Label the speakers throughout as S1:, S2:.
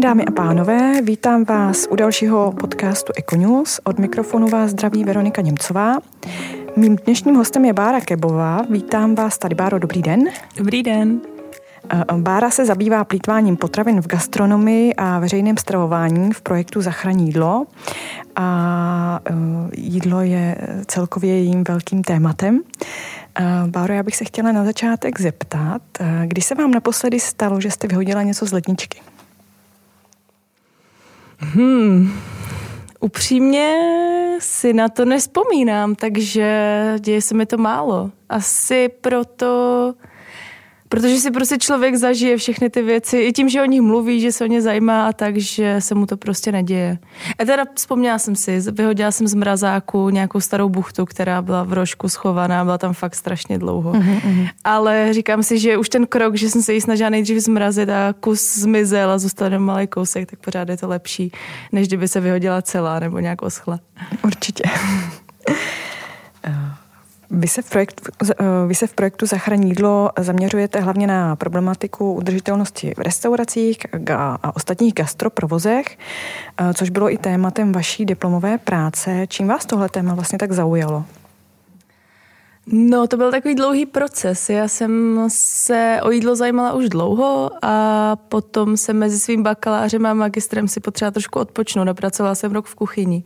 S1: den, dámy a pánové, vítám vás u dalšího podcastu Econews. Od mikrofonu vás zdraví Veronika Němcová. Mým dnešním hostem je Bára Kebová. Vítám vás tady, Báro, dobrý den.
S2: Dobrý den.
S1: Bára se zabývá plýtváním potravin v gastronomii a veřejném stravování v projektu Zachraň jídlo. A jídlo je celkově jejím velkým tématem. Báro, já bych se chtěla na začátek zeptat, kdy se vám naposledy stalo, že jste vyhodila něco z ledničky?
S2: Upřímně si na to nevzpomínám, takže děje se mi to málo. Asi protože si prostě člověk zažije všechny ty věci, i tím, že o nich mluví, že se o ně zajímá a tak, že se mu to prostě neděje. A teda vzpomněla jsem si, vyhodila jsem z mrazáku nějakou starou buchtu, která byla v rožku schovaná, byla tam fakt strašně dlouho. Ale říkám si, že už ten krok, že jsem se jí snažila nejdřív zmrazit a kus zmizel a zůstal jenom malý kousek, tak pořád je to lepší, než kdyby se vyhodila celá nebo nějak oschla.
S1: Určitě. Vy se v projektu Zachraň jídlo zaměřujete hlavně na problematiku udržitelnosti v restauracích a ostatních gastroprovozech, což bylo i tématem vaší diplomové práce. Čím vás tohle téma vlastně tak zaujalo?
S2: No, to byl takový dlouhý proces. Já jsem se o jídlo zajímala už dlouho a potom jsem mezi svým bakalářem a magistrem si potřeba trošku odpočnout. Napracovala jsem rok v kuchyni.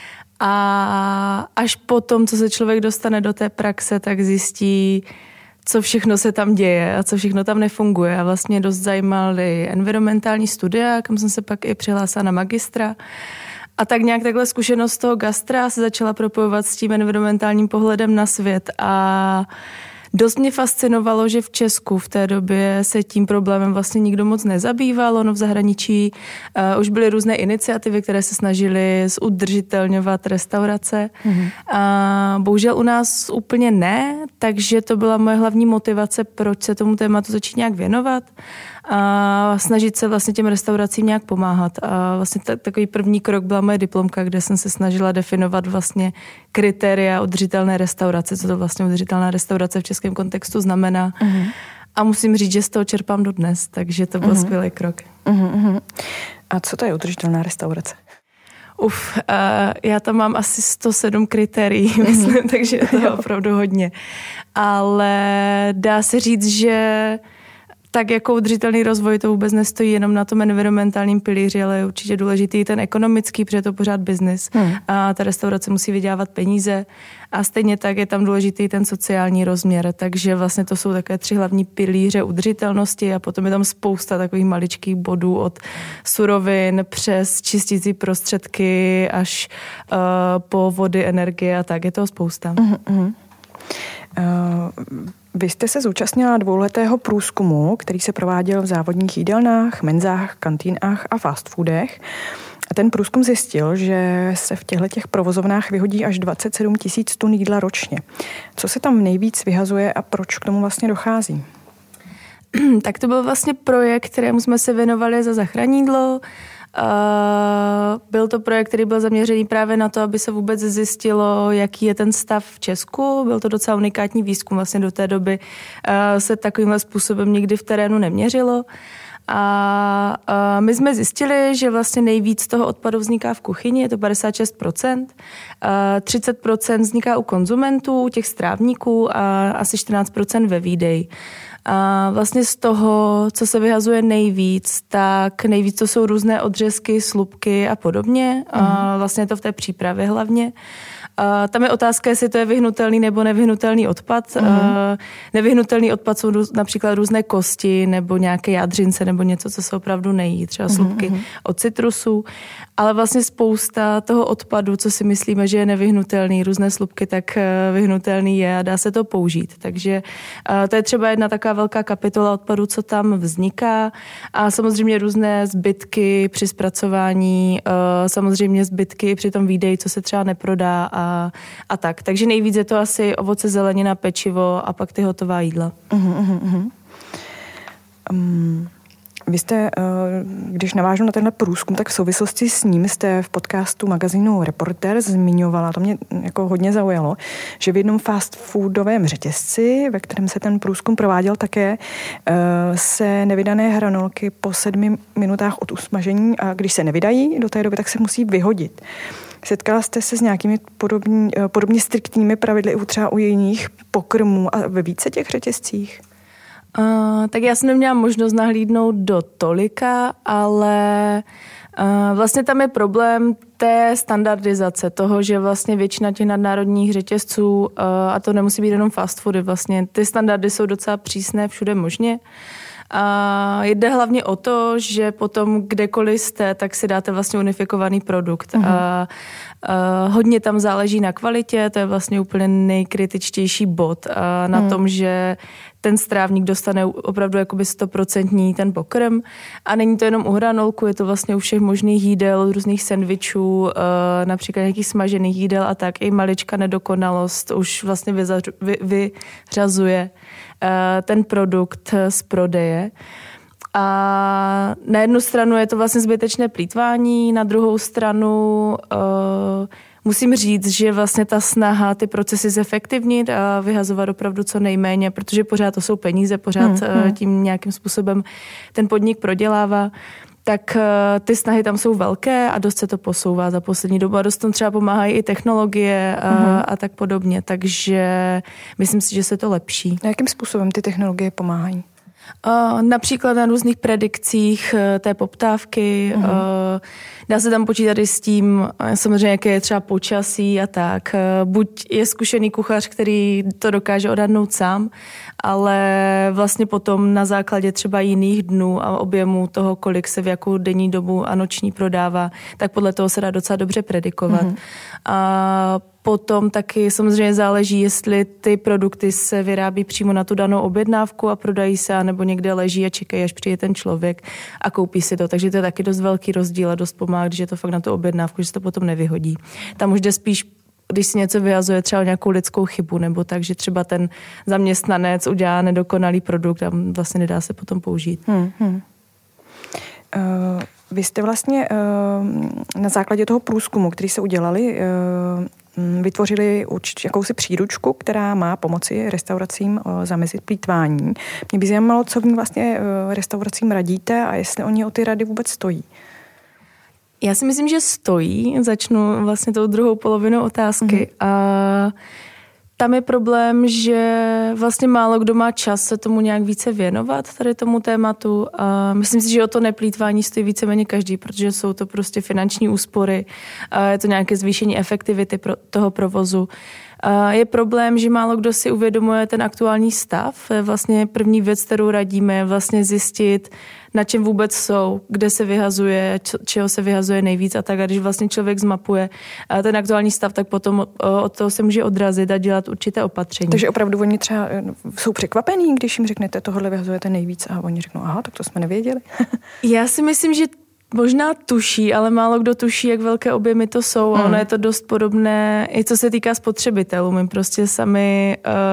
S2: A až potom, co se člověk dostane do té praxe, tak zjistí, co všechno se tam děje a co všechno tam nefunguje. A vlastně dost zajímaly environmentální studia, kam jsem se pak i přihlásila na magistra. A tak nějak takhle zkušenost toho gastra se začala propojovat s tím environmentálním pohledem na svět. A dost mě fascinovalo, že v Česku v té době se tím problémem vlastně nikdo moc nezabýval. Ono v zahraničí už byly různé iniciativy, které se snažily zudržitelňovat restaurace. A bohužel u nás úplně ne, takže to byla moje hlavní motivace, proč se tomu tématu začít nějak věnovat a snažit se vlastně těm restauracím nějak pomáhat. A vlastně takový první krok byla moje diplomka, kde jsem se snažila definovat vlastně kritéria udržitelné restaurace, co to vlastně udržitelná restaurace v českém kontextu znamená. A musím říct, že z toho čerpám dodnes, takže to byl skvělý krok.
S1: A co to je udržitelná restaurace?
S2: Já tam mám asi 107 kritérií, myslím, takže je to opravdu hodně. Ale dá se říct, že tak jako udržitelný rozvoj to vůbec nestojí jenom na tom environmentálním pilíři, ale je určitě důležitý ten ekonomický, protože je to pořád biznis. A ta restaurace musí vydělávat peníze a stejně tak je tam důležitý ten sociální rozměr. Takže vlastně to jsou takové 3 hlavní pilíře udržitelnosti a potom je tam spousta takových maličkých bodů od surovin přes čistící prostředky až po vody, energie a tak. Je toho spousta.
S1: Vy jste se zúčastnila 2letého průzkumu, který se prováděl v závodních jídelnách, menzách, kantýnách a fast foodech. A ten průzkum zjistil, že se v těchto provozovnách vyhodí až 27 000 tun jídla ročně. Co se tam nejvíc vyhazuje a proč k tomu vlastně dochází?
S2: Tak to byl vlastně projekt, kterému jsme se věnovali za Zachraň jídlo. Byl to projekt, který byl zaměřený právě na to, aby se vůbec zjistilo, jaký je ten stav v Česku. Byl to docela unikátní výzkum, vlastně do té doby se takovýmhle způsobem nikdy v terénu neměřilo. A my jsme zjistili, že vlastně nejvíc toho odpadu vzniká v kuchyni, je to 56%, 30% vzniká u konzumentů, u těch strávníků a asi 14% ve výdeji. A vlastně z toho, co se vyhazuje nejvíc, tak nejvíc to jsou různé odřezky, slupky a podobně. A vlastně je to v té přípravě hlavně. Tam je otázka, jestli to je vyhnutelný nebo nevyhnutelný odpad. Nevyhnutelný odpad jsou například různé kosti nebo nějaké jádřince nebo něco, co se opravdu nejí, třeba slupky od citrusů. Ale vlastně spousta toho odpadu, co si myslíme, že je nevyhnutelný, různé slupky, tak vyhnutelný je a dá se to použít. Takže to je třeba jedna taková velká kapitola odpadu, co tam vzniká. A samozřejmě různé zbytky při zpracování, samozřejmě zbytky při tom výdeji, co se třeba neprodá a tak. Takže nejvíc je to asi ovoce, zelenina, pečivo a pak ty hotová jídla.
S1: vy jste, když navážu na tenhle průzkum, tak v souvislosti s ním jste v podcastu magazínu Reporter zmiňovala, to mě jako hodně zaujalo, že v jednom fast foodovém řetězci, ve kterém se ten průzkum prováděl také, se nevydané hranolky po 7 minutách od usmažení a když se nevydají do té doby, tak se musí vyhodit. Setkala jste se s nějakými podobně striktními pravidly třeba u jiných pokrmů a ve více těch řetězcích?
S2: Tak já jsem neměla možnost nahlídnout do tolika, ale vlastně tam je problém té standardizace toho, že vlastně většina těch nadnárodních řetězců, a to nemusí být jenom fast foody, vlastně ty standardy jsou docela přísné všude možně. A jde hlavně o to, že potom kdekoliv jste, tak si dáte vlastně unifikovaný produkt. A hodně tam záleží na kvalitě, to je vlastně úplně nejkritičtější bod na tom, že ten strávník dostane opravdu jakoby 100% ten pokrm. A není to jenom u hranolku, je to vlastně u všech možných jídel, různých sendvičů, například nějakých smažených jídel a tak. I malička nedokonalost už vlastně vyřazuje ten produkt z prodeje. A na jednu stranu je to vlastně zbytečné plýtvání, na druhou stranu musím říct, že vlastně ta snaha ty procesy zefektivnit a vyhazovat opravdu co nejméně, protože pořád to jsou peníze, pořád tím nějakým způsobem ten podnik prodělává, tak ty snahy tam jsou velké a dost se to posouvá za poslední dobu a dost tam třeba pomáhají i technologie a tak podobně, takže myslím si, že se to lepší.
S1: A jakým způsobem ty technologie pomáhají?
S2: Například na různých predikcích té poptávky. Dá se tam počítat i s tím, samozřejmě, jaké je třeba počasí a tak. Buď je zkušený kuchař, který to dokáže odhadnout sám, ale vlastně potom na základě třeba jiných dnů a objemu toho, kolik se v jakou denní dobu a noční prodává, tak podle toho se dá docela dobře predikovat. A potom taky samozřejmě záleží, jestli ty produkty se vyrábí přímo na tu danou objednávku a prodají se, anebo někde leží a čekají, až přijde ten člověk a koupí si to. Takže to je taky dost velký rozdíl a dost pomáhá, když je to fakt na tu objednávku, že se to potom nevyhodí. Tam už jde spíš, když si něco vyhazuje třeba nějakou lidskou chybu, nebo tak, že třeba ten zaměstnanec udělá nedokonalý produkt a vlastně nedá se potom použít.
S1: Vy jste vlastně na základě toho průzkumu, který se udělali, vytvořili jakousi příručku, která má pomoci restauracím zamezit plýtvání. Mě by zajímalo, co v ní vlastně restauracím radíte a jestli oni o ty rady vůbec stojí.
S2: Já si myslím, že stojí. Začnu vlastně tou druhou polovinou otázky. A tam je problém, že vlastně málo kdo má čas se tomu nějak více věnovat, tady tomu tématu. A myslím si, že o to neplýtvání stojí víceméně každý, protože jsou to prostě finanční úspory, a je to nějaké zvýšení efektivity toho provozu. A je problém, že málo kdo si uvědomuje ten aktuální stav. Vlastně první věc, kterou radíme, je vlastně zjistit, na čem vůbec jsou, kde se vyhazuje, čeho se vyhazuje nejvíc a tak. A když vlastně člověk zmapuje ten aktuální stav, tak potom od toho se může odrazit a dělat určité opatření.
S1: Takže opravdu oni třeba jsou překvapení, když jim řeknete, tohle vyhazujete nejvíc a oni řeknou, aha, tak to jsme nevěděli.
S2: Já si myslím, že možná tuší, ale málo kdo tuší, jak velké objemy to jsou. Ono je to dost podobné, i co se týká spotřebitelů. My prostě sami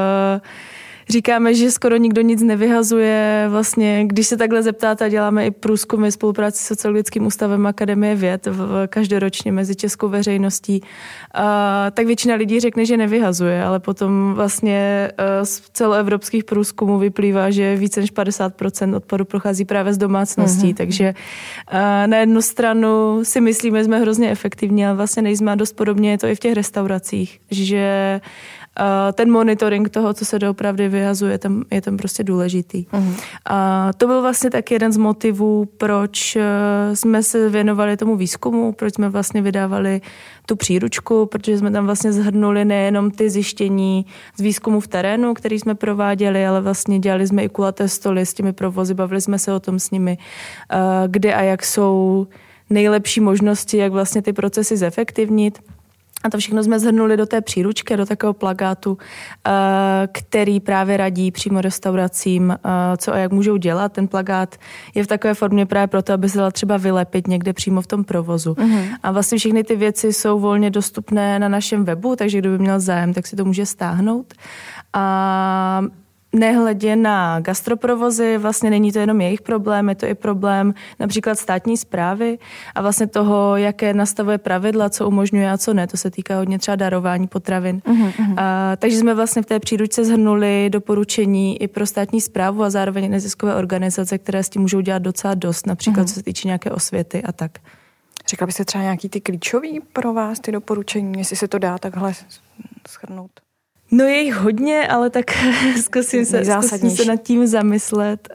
S2: říkáme, že skoro nikdo nic nevyhazuje. Vlastně, když se takhle zeptáte, děláme i průzkumy spolupráci s Sociologickým ústavem Akademie věd každoročně mezi českou veřejností, tak většina lidí řekne, že nevyhazuje, ale potom vlastně z celoevropských průzkumů vyplývá, že více než 50% odpadu prochází právě z domácností, takže na jednu stranu si myslíme, že jsme hrozně efektivní, ale vlastně nejsme a dost podobně je to i v těch restauracích, že ten monitoring toho, co se doopravdy vyhazuje, je tam prostě důležitý. A to byl vlastně tak jeden z motivů, proč jsme se věnovali tomu výzkumu, proč jsme vlastně vydávali tu příručku, protože jsme tam vlastně zhrnuli nejenom ty zjištění z výzkumu v terénu, který jsme prováděli, ale vlastně dělali jsme i kulaté stoly s těmi provozy, bavili jsme se o tom s nimi, kde a jak jsou nejlepší možnosti, jak vlastně ty procesy zefektivnit. A to všechno jsme zhrnuli do té příručky, do takového plakátu, který právě radí přímo restauracím, co a jak můžou dělat. Ten plakát je v takové formě právě proto, aby se dal třeba vylepit někde přímo v tom provozu. A vlastně všechny ty věci jsou volně dostupné na našem webu, takže kdo by měl zájem, tak si to může stáhnout. A nehledě na gastroprovozy, vlastně není to jenom jejich problém, je to i problém například státní správy a vlastně toho, jaké nastavuje pravidla, co umožňuje a co ne. To se týká hodně třeba darování potravin. Takže jsme vlastně v té příručce shrnuli doporučení i pro státní správu a zároveň neziskové organizace, které s tím můžou dělat docela dost, například co se týče nějaké osvěty a tak.
S1: Řekla byste třeba nějaký ty klíčový pro vás, ty doporučení, jestli se to dá takhle shrnout?
S2: No je jich hodně, ale tak zkusím se nad tím zamyslet.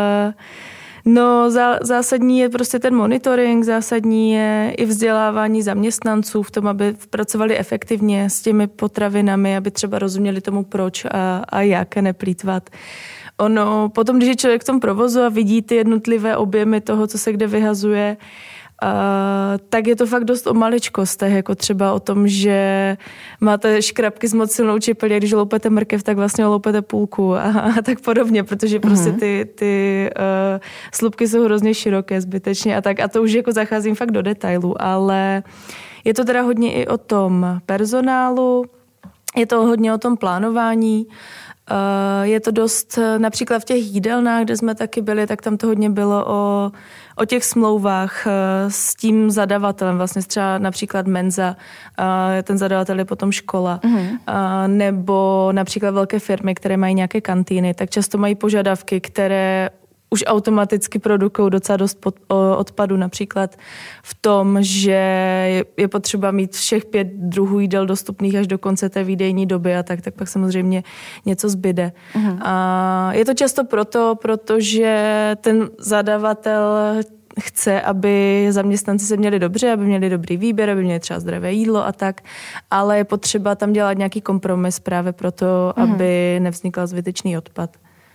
S2: Zásadní je prostě ten monitoring, zásadní je i vzdělávání zaměstnanců v tom, aby pracovali efektivně s těmi potravinami, aby třeba rozuměli tomu proč a jak neplýtvat. Potom, když je člověk v tom provozu a vidí ty jednotlivé objemy toho, co se kde vyhazuje, tak je to fakt dost o maličkostech, jako třeba o tom, že máte škrabky s moc silnou čepelí a když loupete mrkev, tak vlastně loupete půlku a tak podobně, protože prostě ty slupky jsou hrozně široké zbytečně a tak a to už jako zacházím fakt do detailu, ale je to teda hodně i o tom personálu, je to hodně o tom plánování. Je to dost, například v těch jídelnách, kde jsme taky byli, tak tam to hodně bylo o těch smlouvách s tím zadavatelem, vlastně třeba například Menza, ten zadavatel je potom škola, nebo například velké firmy, které mají nějaké kantýny, tak často mají požadavky, které už automaticky produkují docela dost odpadu, například v tom, že je potřeba mít všech 5 druhů jídel dostupných až do konce té výdejní doby a tak pak samozřejmě něco zbyde. A je to často protože ten zadavatel chce, aby zaměstnanci se měli dobře, aby měli dobrý výběr, aby měli třeba zdravé jídlo a tak, ale je potřeba tam dělat nějaký kompromis právě proto, aby nevznikl zbytečný odpad.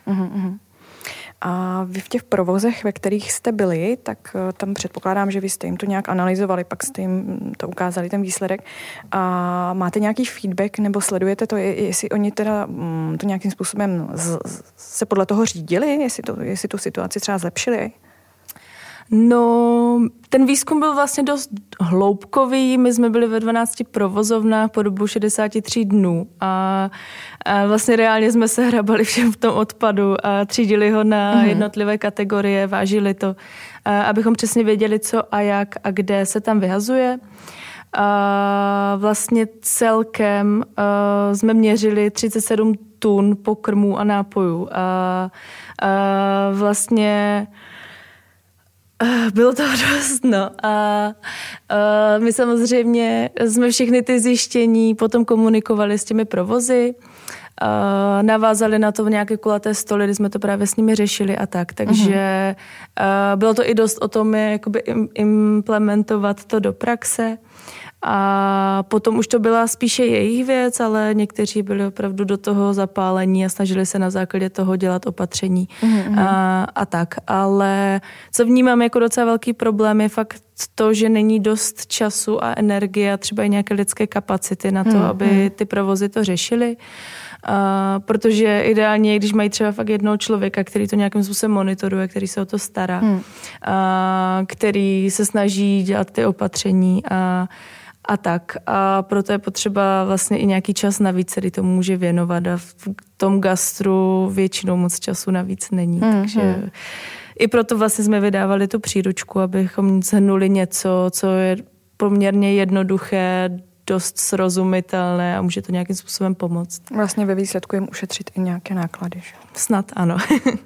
S1: A vy v těch provozech, ve kterých jste byli, tak tam předpokládám, že vy jste jim to nějak analyzovali, pak jste jim to ukázali, ten výsledek. A máte nějaký feedback nebo sledujete to, jestli oni teda to nějakým způsobem se podle toho řídili, jestli tu situaci třeba zlepšili?
S2: No, ten výzkum byl vlastně dost hloubkový. My jsme byli ve 12 provozovnách po dobu 63 dnů a vlastně reálně jsme se hrabali všem v tom odpadu a třídili ho na jednotlivé kategorie, vážili to, abychom přesně věděli, co a jak a kde se tam vyhazuje. A vlastně celkem jsme měřili 37 tun pokrmů a nápojů a vlastně bylo to dost, a my samozřejmě jsme všechny ty zjištění potom komunikovali s těmi provozy, navázali na to nějaké kulaté stoly, kdy jsme to právě s nimi řešili a tak, takže bylo to i dost o tom, jakoby implementovat to do praxe. A potom už to byla spíše jejich věc, ale někteří byli opravdu do toho zapálení a snažili se na základě toho dělat opatření a tak. Ale co vnímám jako docela velký problém je fakt to, že není dost času a energie a třeba i nějaké lidské kapacity na to, aby ty provozy to řešily. Protože ideálně, když mají třeba fakt jednoho člověka, který to nějakým způsobem monitoruje, který se o to stará, který se snaží dělat ty opatření a tak. A proto je potřeba vlastně i nějaký čas navíc, který tomu může věnovat a v tom gastru většinou moc času navíc není. Takže i proto vlastně jsme vydávali tu příručku, abychom shrnuli něco, co je poměrně jednoduché, dost srozumitelné a může to nějakým způsobem pomoct.
S1: Vlastně ve výsledku jim ušetřit i nějaké náklady. Že?
S2: Snad ano.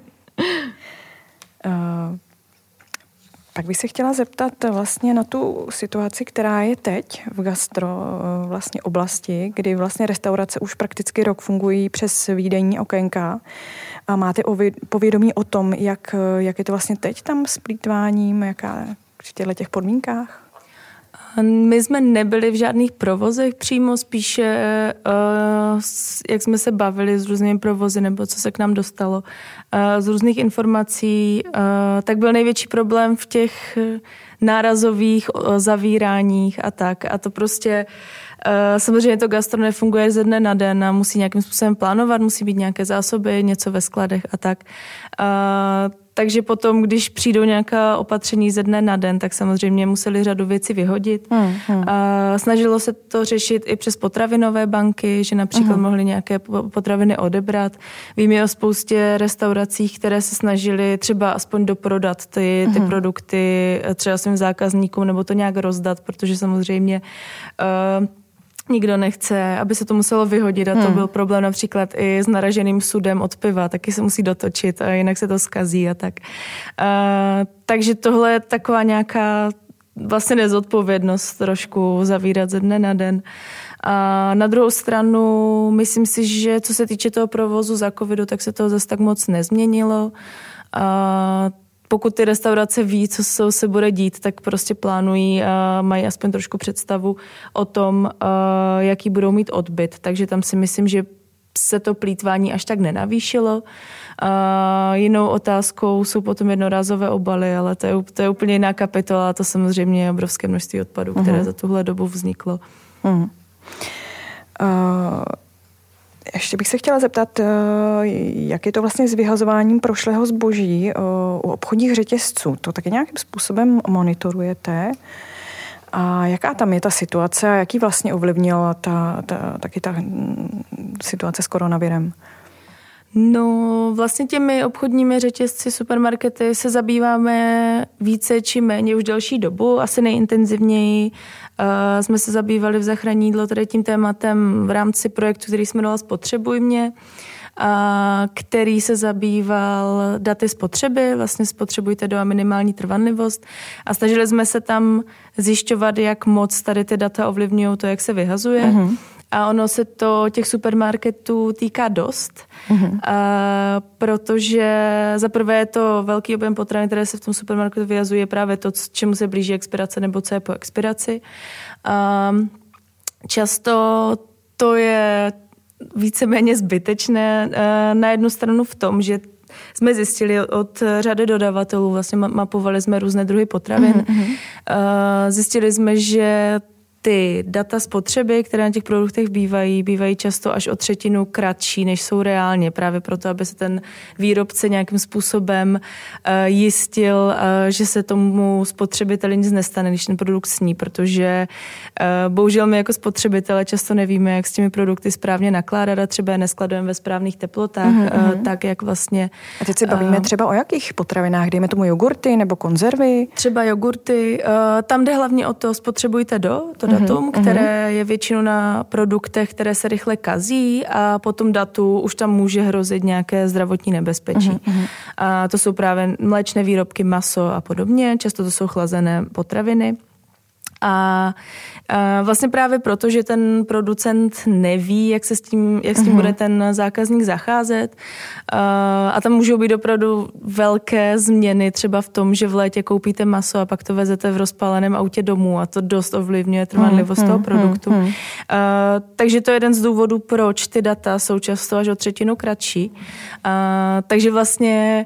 S1: Tak bych se chtěla zeptat vlastně na tu situaci, která je teď v gastro vlastně oblasti, kdy vlastně restaurace už prakticky rok fungují přes výdejní okénka. A máte povědomí o tom, jak je to vlastně teď tam s plýtváním, jaká v těch podmínkách?
S2: My jsme nebyli v žádných provozech přímo, spíše jak jsme se bavili s různými provozy nebo co se k nám dostalo z různých informací, tak byl největší problém v těch nárazových zavíráních a tak. A to prostě samozřejmě to gastro nefunguje ze dne na den a musí nějakým způsobem plánovat, musí být nějaké zásoby, něco ve skladech a tak. Takže potom, když přijdou nějaká opatření ze dne na den, tak samozřejmě museli řadu věcí vyhodit. Snažilo se to řešit i přes potravinové banky, že například mohli nějaké potraviny odebrat. Vím o spoustě restauracích, které se snažili třeba aspoň doprodat ty produkty třeba svým zákazníkům nebo to nějak rozdat, protože samozřejmě nikdo nechce, aby se to muselo vyhodit a to byl problém například i s naraženým sudem od piva, taky se musí dotočit a jinak se to zkazí a tak. Takže tohle je taková nějaká vlastně nezodpovědnost trošku zavírat ze dne na den. A na druhou stranu myslím si, že co se týče toho provozu za covidu, tak se toho zase tak moc nezměnilo. Pokud ty restaurace ví, co se bude dít, tak prostě plánují a mají aspoň trošku představu o tom, jaký budou mít odbyt. Takže tam si myslím, že se to plýtvání až tak nenavýšilo. Jinou otázkou jsou potom jednorázové obaly, ale to je úplně jiná kapitola. To samozřejmě je obrovské množství odpadů, které za tuhle dobu vzniklo.
S1: Ještě bych se chtěla zeptat, jak je to vlastně s vyhazováním prošlého zboží u obchodních řetězců. To taky nějakým způsobem monitorujete? A jaká tam je ta situace a jaký vlastně ovlivnila taky ta situace s koronavirem?
S2: No, vlastně těmi obchodními řetězci, supermarkety se zabýváme více či méně už delší dobu. Asi nejintenzivněji jsme se zabývali v Zachraň jídlo tady tím tématem v rámci projektu, který jsme jmenoval Spotřebuj mě, který se zabýval daty spotřeby, vlastně spotřebujte do a minimální trvanlivost a snažili jsme se tam zjišťovat, jak moc tady ty data ovlivňují to, jak se vyhazuje. A ono se to těch supermarketů týká dost, protože zaprvé je to velký objem potravin, které se v tom supermarketu vyhazuje, právě to, čemu se blíží expirace nebo co je po expiraci. Často to je víceméně zbytečné na jednu stranu v tom, že jsme zjistili od řady dodavatelů, vlastně mapovali jsme různé druhy potravin, zjistili jsme, že ty data spotřeby, které na těch produktech bývají často až o 1/3 kratší, než jsou reálně. Právě proto, aby se ten výrobce nějakým způsobem jistil, že se tomu spotřebiteli nic nestane, když ten produkt sní, protože bohužel my jako spotřebitele často nevíme, jak s těmi produkty správně nakládat a třeba je neskladujeme ve správných teplotách, tak jak vlastně...
S1: A teď se bavíme třeba o jakých potravinách? Dejme tomu jogurty nebo konzervy?
S2: Třeba jogurty. Tam jde hlavně o to, spotřebujte to datum, které je většinou na produktech, které se rychle kazí a po tom datu už tam může hrozit nějaké zdravotní nebezpečí. A to jsou právě mléčné výrobky, maso a podobně. Často to jsou chlazené potraviny. A vlastně právě proto, že ten producent neví, jak s tím bude ten zákazník zacházet. A tam můžou být opravdu velké změny, třeba v tom, že v létě koupíte maso a pak to vezete v rozpáleném autě domů a to dost ovlivňuje trvanlivost toho produktu. Takže to je jeden z důvodů, proč ty data jsou často až o 1/3 kratší. Takže vlastně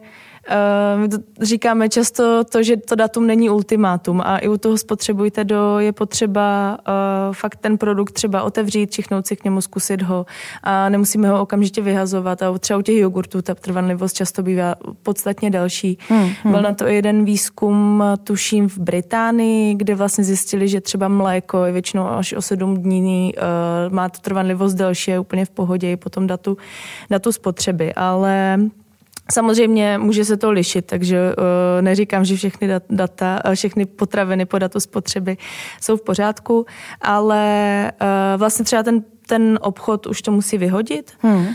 S2: říkáme často to, že to datum není ultimátum a i u toho spotřebujte je potřeba fakt ten produkt třeba otevřít, čichnout si k němu, zkusit ho a nemusíme ho okamžitě vyhazovat a třeba u těch jogurtů ta trvanlivost často bývá podstatně delší. Byl na to i jeden výzkum, tuším v Británii, kde vlastně zjistili, že třeba mléko je většinou až o 7 dní má tu trvanlivost delší, je úplně v pohodě i po tom datu spotřeby, ale samozřejmě může se to lišit, takže neříkám, že všechny potraviny po datu spotřeby jsou v pořádku, ale vlastně třeba ten obchod už to musí vyhodit.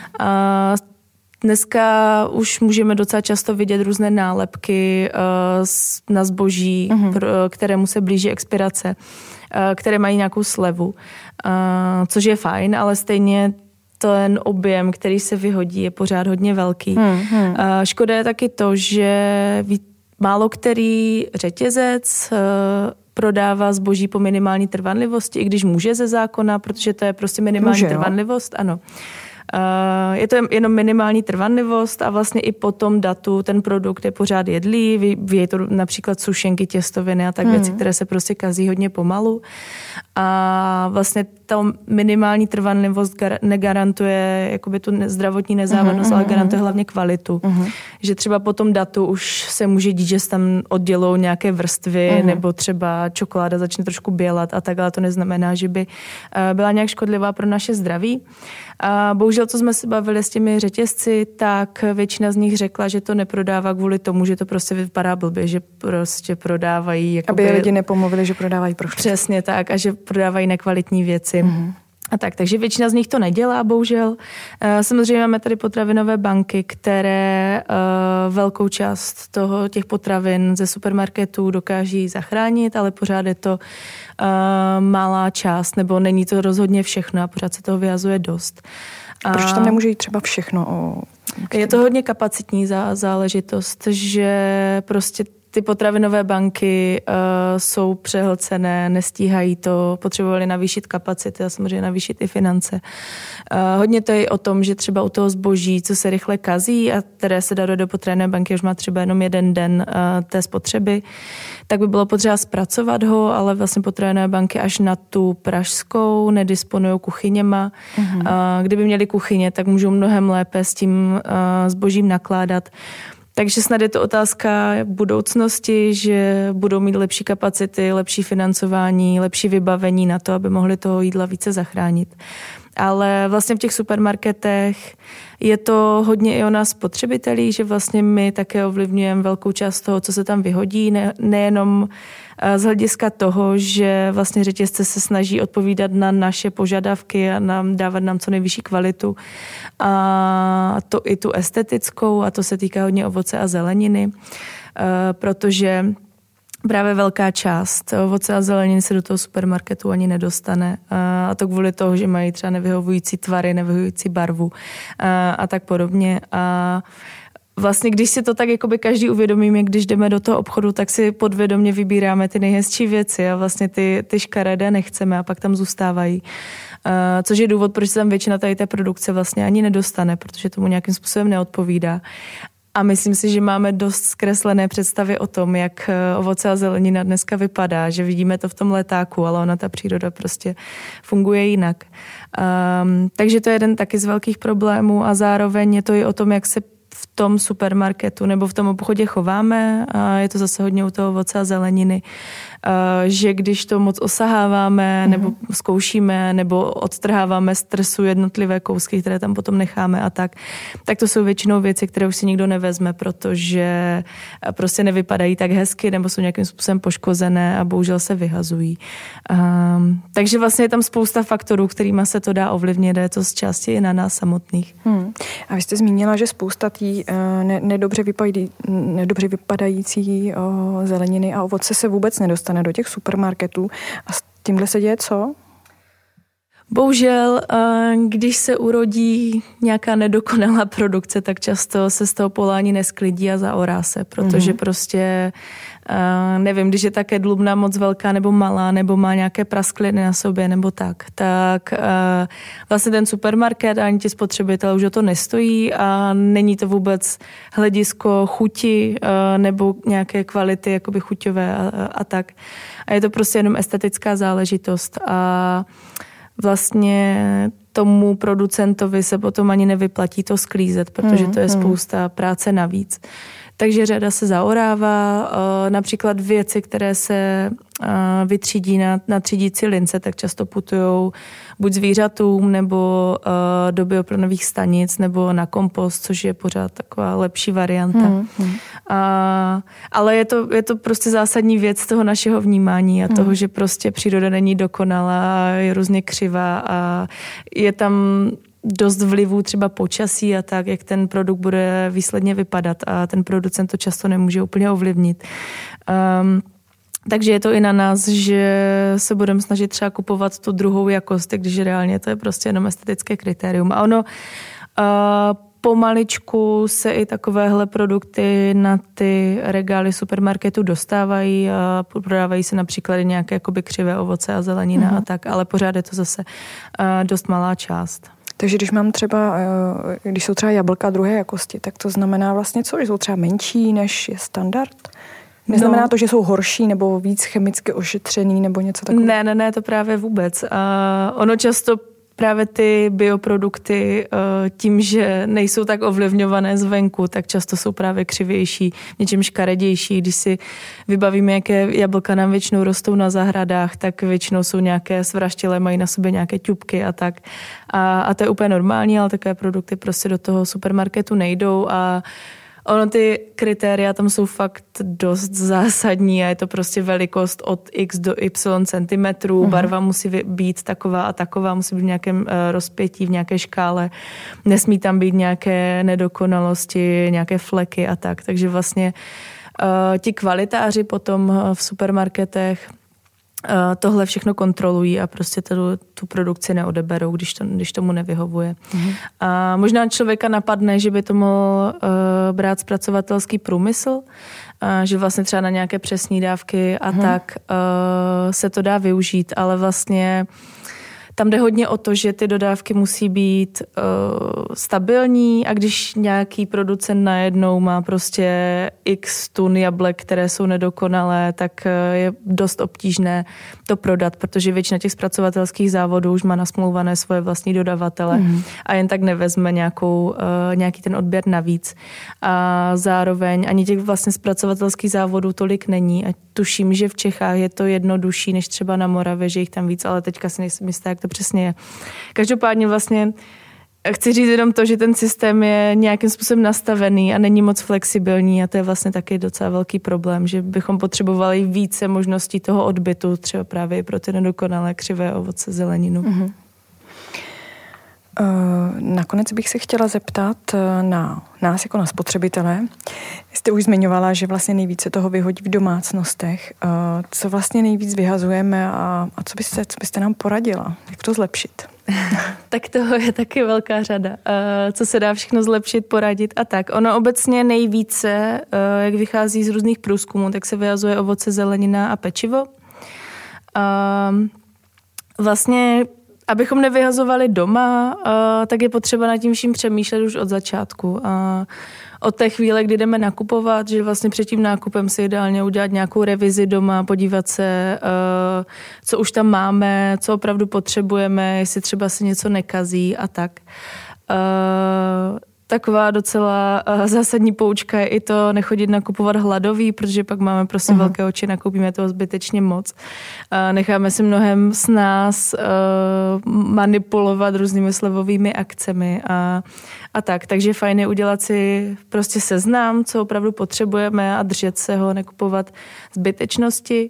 S2: Dneska už můžeme docela často vidět různé nálepky na zboží, kterému se blíží expirace, které mají nějakou slevu, což je fajn, ale stejně ten objem, který se vyhodí, je pořád hodně velký. Škoda je taky to, že málo který řetězec prodává zboží po minimální trvanlivosti, i když může ze zákona, protože to je prostě minimální trvanlivost, ano. Je to jenom minimální trvanlivost a vlastně i po tom datu ten produkt je pořád jedlý. Je to například sušenky, těstoviny a tak věci, které se prostě kazí hodně pomalu. A vlastně ta minimální trvanlivost negarantuje jakoby tu zdravotní nezávadnost, ale garantuje hlavně kvalitu. Že třeba po tom datu už se může dít, že se tam oddělou nějaké vrstvy nebo třeba čokoláda začne trošku bělat a tak, ale to neznamená, že by byla nějak škodlivá pro naše zdraví. A bohužel, co jsme se bavili s těmi řetězci, tak většina z nich řekla, že to neprodává kvůli tomu, že to prostě vypadá blbě, že prostě prodávají...
S1: Jakoby, aby lidi nepomluvili, že prodávají prošlost.
S2: Přesně tak a že prodávají nekvalitní věci. A tak, takže většina z nich to nedělá, bohužel. Samozřejmě máme tady potravinové banky, které velkou část těch potravin ze supermarketů dokáží zachránit, ale pořád je to malá část, nebo není to rozhodně všechno a pořád se toho vyhazuje dost.
S1: Proč tam nemůže jít třeba všechno?
S2: Je to hodně kapacitní záležitost, že prostě ty potravinové banky jsou přehlcené, nestíhají to, potřebovali navýšit kapacity a samozřejmě navýšit i finance. Hodně to je o tom, že třeba u toho zboží, co se rychle kazí a které se dá do potravinové banky, už má třeba jenom jeden den té spotřeby, tak by bylo potřeba zpracovat ho, ale vlastně potravinové banky až na tu pražskou nedisponují kuchyněma. Kdyby měli kuchyně, tak můžou mnohem lépe s tím zbožím nakládat. Takže snad je to otázka budoucnosti, že budou mít lepší kapacity, lepší financování, lepší vybavení na to, aby mohli toho jídla více zachránit. Ale vlastně v těch supermarketech je to hodně i o nás spotřebitelích, že vlastně my také ovlivňujeme velkou část toho, co se tam vyhodí, nejenom z hlediska toho, že vlastně řetězce se snaží odpovídat na naše požadavky a dávat nám co nejvyšší kvalitu. A to i tu estetickou, a to se týká hodně ovoce a zeleniny, protože právě velká část ovoce a zeleniny se do toho supermarketu ani nedostane. A to kvůli toho, že mají třeba nevyhovující tvary, nevyhovující barvu a tak podobně. A vlastně, když si to tak jakoby každý uvědomíme, když jdeme do toho obchodu, tak si podvědomě vybíráme ty nejhezčí věci a vlastně ty škaredé nechceme a pak tam zůstávají. Což je důvod, proč se tam většina tady té produkce vlastně ani nedostane, protože tomu nějakým způsobem neodpovídá. A myslím si, že máme dost zkreslené představy o tom, jak ovoce a zelenina dneska vypadá, že vidíme to v tom letáku, ale ona ta příroda prostě funguje jinak. Takže to je jeden taky z velkých problémů a zároveň je to i o tom, jak se v tom supermarketu nebo v tom obchodě chováme. A je to zase hodně u toho ovoce a zeleniny, že když to moc osaháváme nebo zkoušíme nebo odtrháváme z trsu jednotlivé kousky, které tam potom necháme a tak to jsou většinou věci, které už si nikdo nevezme, protože prostě nevypadají tak hezky nebo jsou nějakým způsobem poškozené a bohužel se vyhazují. Takže vlastně je tam spousta faktorů, kterýma se to dá ovlivnit, je to z části i na nás samotných.
S1: A vy jste zmínila, že spousta tý nedobře vypadající zeleniny a ovoce se vůbec nedostane do těch supermarketů. A s tímhle se děje co?
S2: Bohužel, když se urodí nějaká nedokonalá produkce, tak často se z toho polání nesklidí a zaorá se, protože prostě nevím, když je také dlubna moc velká nebo malá, nebo má nějaké praskliny na sobě, nebo tak vlastně ten supermarket a ani ti spotřebitelé už o to nestojí a není to vůbec hledisko chuti nebo nějaké kvality jakoby chuťové a tak. A je to prostě jenom estetická záležitost a vlastně tomu producentovi se potom ani nevyplatí to sklízet, protože to je spousta práce navíc. Takže řada se zaorává, například věci, které se vytřídí na třídící lince, tak často putujou buď zvířatům, nebo do bioplynových stanic, nebo na kompost, což je pořád taková lepší varianta. Ale je to prostě zásadní věc toho našeho vnímání a toho, že prostě příroda není dokonalá, je různě křivá a je tam dost vlivů třeba počasí a tak, jak ten produkt bude výsledně vypadat a ten producent to často nemůže úplně ovlivnit. Takže je to i na nás, že se budeme snažit třeba kupovat tu druhou jakost, když reálně to je prostě jenom estetické kritérium. A ono pomaličku se i takovéhle produkty na ty regály supermarketu dostávají a prodávají se například nějaké jakoby křivé ovoce a zelenina a tak, ale pořád je to zase dost malá část.
S1: Takže když jsou třeba jablka druhé jakosti, tak to znamená vlastně co, že jsou třeba menší, než je standard? Neznamená to, že jsou horší nebo víc chemicky ošetřený nebo něco takového?
S2: Ne, to právě vůbec. A ono často právě ty bioprodukty tím, že nejsou tak ovlivňované zvenku, tak často jsou právě křivější, něčím škaredější. Když si vybavíme, jaké jablka nám většinou rostou na zahradách, tak většinou jsou nějaké svraštělé, mají na sobě nějaké ťupky a tak. A to je úplně normální, ale takové produkty prostě do toho supermarketu nejdou a ono ty kritéria tam jsou fakt dost zásadní a je to prostě velikost od x do y centimetrů, barva musí být taková a taková, musí být v nějakém rozpětí, v nějaké škále, nesmí tam být nějaké nedokonalosti, nějaké fleky a tak. Takže vlastně ti kvalitáři potom v supermarketech tohle všechno kontrolují a prostě tu produkci neodeberou, když tomu nevyhovuje. A možná člověka napadne, že by to mohl brát zpracovatelský průmysl, že vlastně třeba na nějaké přesné dávky a tak se to dá využít, ale vlastně tam jde hodně o to, že ty dodávky musí být stabilní a když nějaký producent najednou má prostě x tun jablek, které jsou nedokonalé, tak je dost obtížné to prodat, protože většina těch zpracovatelských závodů už má nasmlouvané svoje vlastní dodavatele a jen tak nevezme nějaký ten odběr navíc. A zároveň ani těch vlastně zpracovatelských závodů tolik není a tuším, že v Čechách je to jednodušší než třeba na Moravě, že jich tam víc, ale teďka si nejsem jistá, jak to přesně je. Každopádně vlastně chci říct jenom to, že ten systém je nějakým způsobem nastavený a není moc flexibilní a to je vlastně taky docela velký problém, že bychom potřebovali více možností toho odbytu, třeba právě pro ty nedokonalé křivé ovoce, zeleninu.
S1: Nakonec bych se chtěla zeptat na nás jako na spotřebitele. Jste už zmiňovala, že vlastně nejvíce toho vyhodí v domácnostech. Co vlastně nejvíc vyhazujeme a co byste nám poradila? Jak to zlepšit?
S2: Tak toho je taky velká řada. Co se dá všechno zlepšit, poradit a tak. Ono obecně nejvíce, jak vychází z různých průzkumů, tak se vyhazuje ovoce, zelenina a pečivo. Vlastně abychom nevyhazovali doma, tak je potřeba nad tím vším přemýšlet už od začátku. Od té chvíle, kdy jdeme nakupovat, že vlastně před tím nákupem si ideálně udělat nějakou revizi doma, podívat se, co už tam máme, co opravdu potřebujeme, jestli třeba se něco nekazí a tak. Taková docela zásadní poučka je i to nechodit nakupovat hladový, protože pak máme prostě velké oči, nakoupíme toho zbytečně moc. Necháme si mnohem s nás manipulovat různými slevovými akcemi a tak. Takže fajn je udělat si prostě seznam, co opravdu potřebujeme a držet se ho, nekupovat zbytečnosti.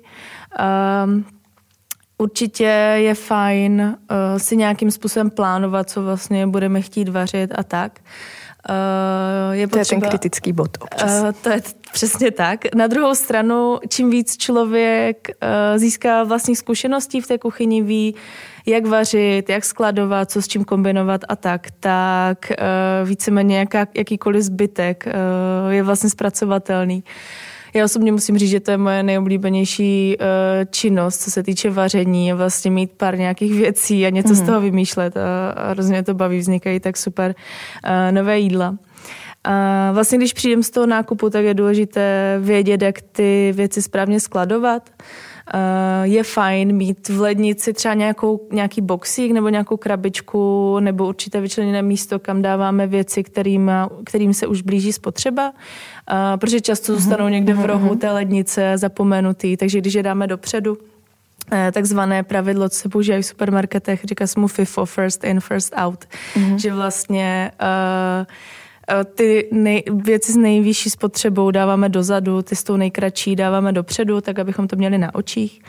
S2: Určitě je fajn si nějakým způsobem plánovat, co vlastně budeme chtít vařit a tak.
S1: To je ten kritický bod občas.
S2: To je přesně tak. Na druhou stranu, čím víc člověk získá vlastních zkušeností v té kuchyni, ví, jak vařit, jak skladovat, co s čím kombinovat a tak víceméně jakýkoliv zbytek je vlastně zpracovatelný. Já osobně musím říct, že to je moje nejoblíbenější činnost, co se týče vaření, vlastně mít pár nějakých věcí a něco z toho vymýšlet a hrozně to baví, vznikají tak super nové jídla. A vlastně když přijdem z toho nákupu, tak je důležité vědět, jak ty věci správně skladovat. Je fajn mít v lednici třeba nějaký boxík nebo nějakou krabičku nebo určité vyčleněné místo, kam dáváme věci, kterým se už blíží spotřeba, protože často zůstanou někde v rohu té lednice zapomenutý, takže když je dáme dopředu, takzvané pravidlo, co se používají v supermarketech, říká se mu FIFO, first in, first out, že vlastně ty věci s nejvyšší spotřebou dáváme dozadu, ty s tou nejkratší dáváme dopředu, tak abychom to měli na očích.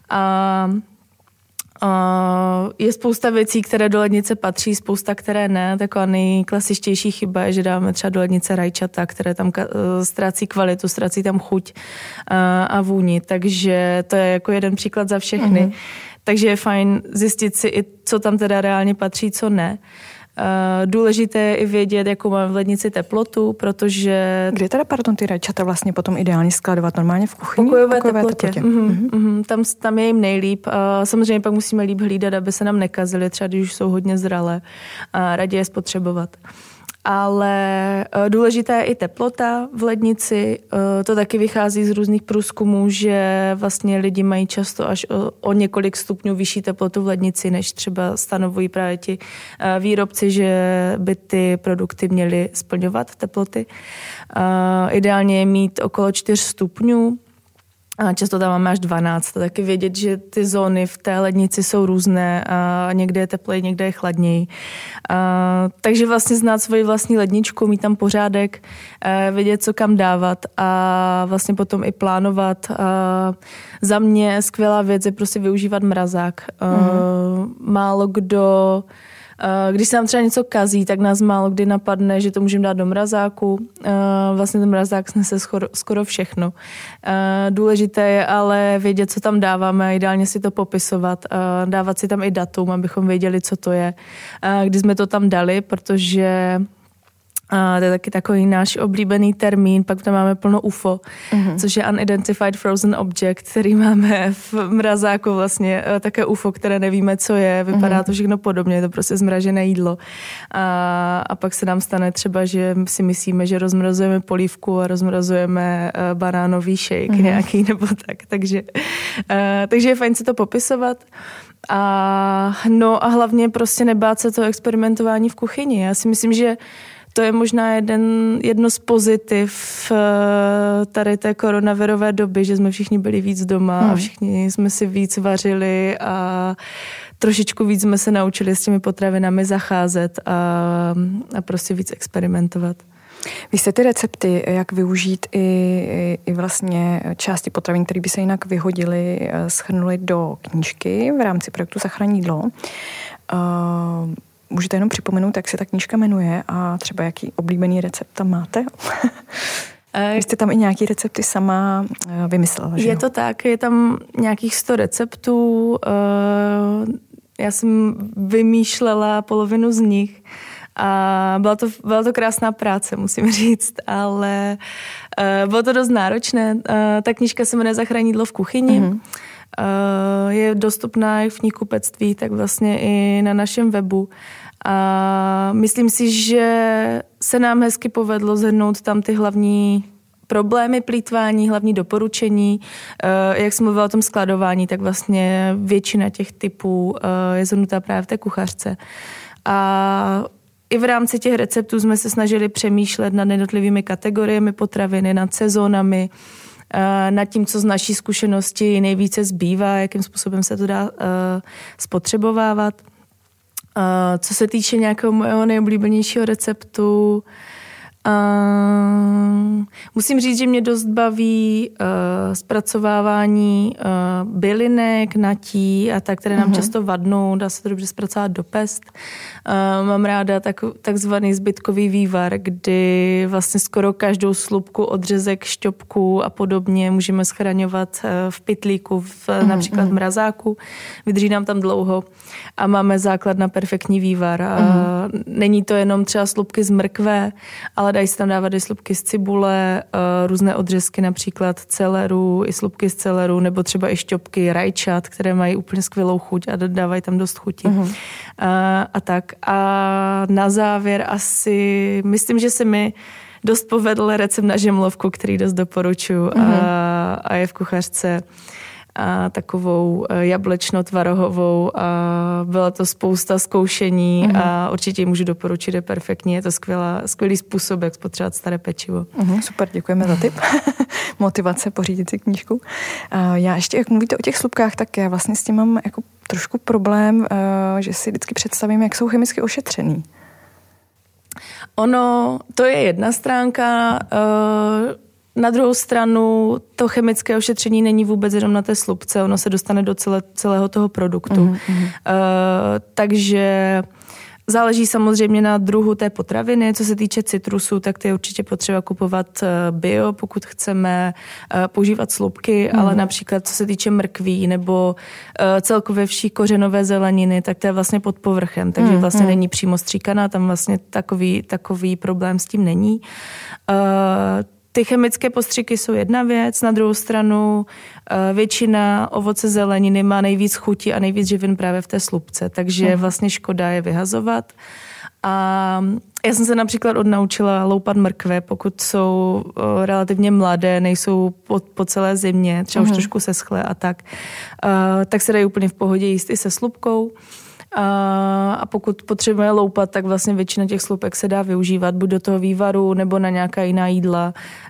S2: Je spousta věcí, které do lednice patří, spousta, které ne. Taková nejklasičtější chyba je, že dáváme třeba do lednice rajčata, které tam ztrácí kvalitu, ztrácí tam chuť a vůni. Takže to je jako jeden příklad za všechny. Takže je fajn zjistit si i, co tam teda reálně patří, co ne. Důležité je i vědět, jakou máme v lednici teplotu, protože...
S1: Kde teda, ty rajčata vlastně potom ideálně skladovat? Normálně v kuchyni?
S2: Pokojové teplotě. Tam je jim nejlíp. Samozřejmě pak musíme líp hlídat, aby se nám nekazily, třeba když už jsou hodně zralé a raději je spotřebovat. Ale důležitá je i teplota v lednici. To taky vychází z různých průzkumů, že vlastně lidi mají často až o několik stupňů vyšší teplotu v lednici, než třeba stanovují právě ti výrobci, že by ty produkty měly splňovat teploty. Ideálně je mít okolo 4 stupňů. A často tam máme až 12. To taky vědět, že ty zóny v té lednici jsou různé. A někde je teplej, někde je chladněji. Takže vlastně znát svoji vlastní ledničku, mít tam pořádek, vědět, co kam dávat a vlastně potom i plánovat. Za mě skvělá věc je prostě využívat mrazák. Málo kdo... Když se nám třeba něco kazí, tak nás málo kdy napadne, že to můžeme dát do mrazáku. Vlastně ten mrazák snese skoro všechno. Důležité je ale vědět, co tam dáváme a ideálně si to popisovat. Dávat si tam i datum, abychom věděli, co to je. Kdy jsme to tam dali, protože... To je taky takový náš oblíbený termín, pak tam máme plno UFO, což je Unidentified Frozen Object, který máme v mrazáku vlastně, také UFO, které nevíme, co je, vypadá to všechno podobně, je to prostě zmražené jídlo. A pak se nám stane třeba, že si myslíme, že rozmrazujeme polívku a rozmrazujeme banánový shake nějaký nebo tak, takže je fajn si to popisovat. A hlavně prostě nebát se toho experimentování v kuchyni. Já si myslím, že to je možná jedno z pozitiv tady té koronavirové doby, že jsme všichni byli víc doma a všichni jsme si víc vařili a trošičku víc jsme se naučili s těmi potravinami zacházet a prostě víc experimentovat.
S1: Vy jste ty recepty, jak využít i vlastně části potravin, které by se jinak vyhodily, shrnuli do knížky v rámci projektu Zachraň jídlo. Můžete jenom připomenout, jak se ta knížka jmenuje a třeba jaký oblíbený recept tam máte? Vy jste tam i nějaký recepty sama vymyslela, že?
S2: Je to tak, je tam nějakých 100 receptů. Já jsem vymýšlela polovinu z nich a byla to krásná práce, musím říct, ale bylo to dost náročné. Ta knížka se jmenuje Zachraň jídlo v kuchyni. Je dostupná i v knihkupectví, tak vlastně i na našem webu. A myslím si, že se nám hezky povedlo shrnout tam ty hlavní problémy plýtvání, hlavní doporučení. Jak jsem mluvila o tom skladování, tak vlastně většina těch typů je shrnutá právě v té kuchařce. A i v rámci těch receptů jsme se snažili přemýšlet nad jednotlivými kategoriemi potraviny, nad sezónami, nad tím, co z naší zkušenosti nejvíce zbývá, jakým způsobem se to dá spotřebovávat. Co se týče nějakého mého nejoblíbenějšího receptu, musím říct, že mě dost baví zpracovávání bylinek, natí a tak, které nám často vadnou, dá se to dobře zpracovat do pest. Mám ráda takzvaný zbytkový vývar, kdy vlastně skoro každou slupku, odřezek, šťopku a podobně můžeme schraňovat v pytlíku, například v mrazáku. Vydrží nám tam dlouho a máme základ na perfektní vývar. Není to jenom třeba slupky z mrkve, ale dají se tam dávat i slupky z cibule, různé odřezky, například celeru, i slupky z celeru, nebo třeba i šťopky rajčat, které mají úplně skvělou chuť a dávají tam dost chuti. A tak. A na závěr asi, myslím, že se mi dost povedl recept na žemlovku, který dost doporučuji a je v kuchařce a takovou jablečno-tvarohovou a byla to spousta zkoušení a určitě ji můžu doporučit, je perfektní, je to skvělý způsob, jak spotřebovat staré pečivo.
S1: Super, děkujeme za tip. Motivace pořídit si knížku. Já ještě, jak mluvíte o těch slupkách, tak já vlastně s tím mám jako trošku problém, že si vždycky představím, jak jsou chemicky ošetřený.
S2: Ono, to je jedna stránka. Na druhou stranu to chemické ošetření není vůbec jenom na té slupce, ono se dostane do celého toho produktu. Takže Záleží samozřejmě na druhu té potraviny. Co se týče citrusů, tak ty je určitě potřeba kupovat bio, pokud chceme používat slupky, ale například co se týče mrkví nebo celkově vší kořenové zeleniny, tak to je vlastně pod povrchem, takže vlastně není přímo stříkaná, tam vlastně takový problém s tím není. Ty chemické postřiky jsou jedna věc, na druhou stranu většina ovoce zeleniny má nejvíc chuti a nejvíc živin právě v té slupce, takže vlastně škoda je vyhazovat. A já jsem se například odnaučila loupat mrkve, pokud jsou relativně mladé, nejsou po celé zimě, třeba už trošku seschlé a tak se dají úplně v pohodě jíst i se slupkou. A pokud potřebujeme loupat, tak vlastně většina těch slupek se dá využívat buď do toho vývaru nebo na nějaká jiná jídla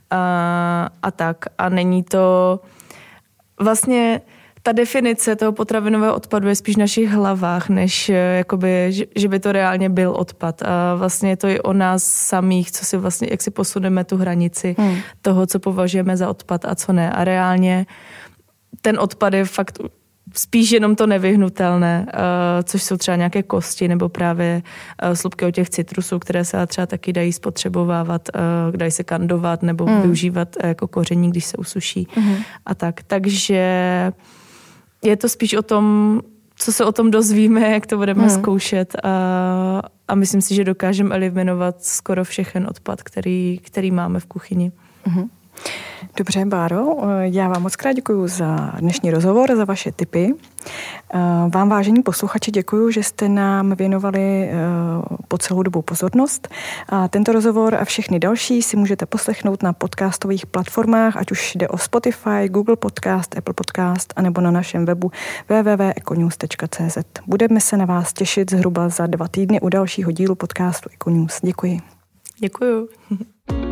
S2: a tak. A není to vlastně ta definice toho potravinového odpadu je spíš v našich hlavách, než jakoby, že by to reálně byl odpad. A vlastně je to i o nás samých, co si vlastně, jak si posuneme tu hranici toho, co považujeme za odpad a co ne. A reálně ten odpad je fakt spíš jenom to nevyhnutelné, což jsou třeba nějaké kosti nebo právě slupky od těch citrusů, které se třeba taky dají spotřebovávat, dají se kandovat nebo využívat jako koření, když se usuší a tak. Takže je to spíš o tom, co se o tom dozvíme, jak to budeme zkoušet a myslím si, že dokážeme eliminovat skoro všechen odpad, který máme v kuchyni.
S1: Dobře, Báro, já vám moc krát děkuju za dnešní rozhovor, za vaše tipy. Vám, vážení posluchači, děkuju, že jste nám věnovali po celou dobu pozornost. A tento rozhovor a všechny další si můžete poslechnout na podcastových platformách, ať už jde o Spotify, Google Podcast, Apple Podcast, anebo na našem webu www.econews.cz. Budeme se na vás těšit zhruba za 2 týdny u dalšího dílu podcastu Econews. Děkuji.
S2: Děkuju.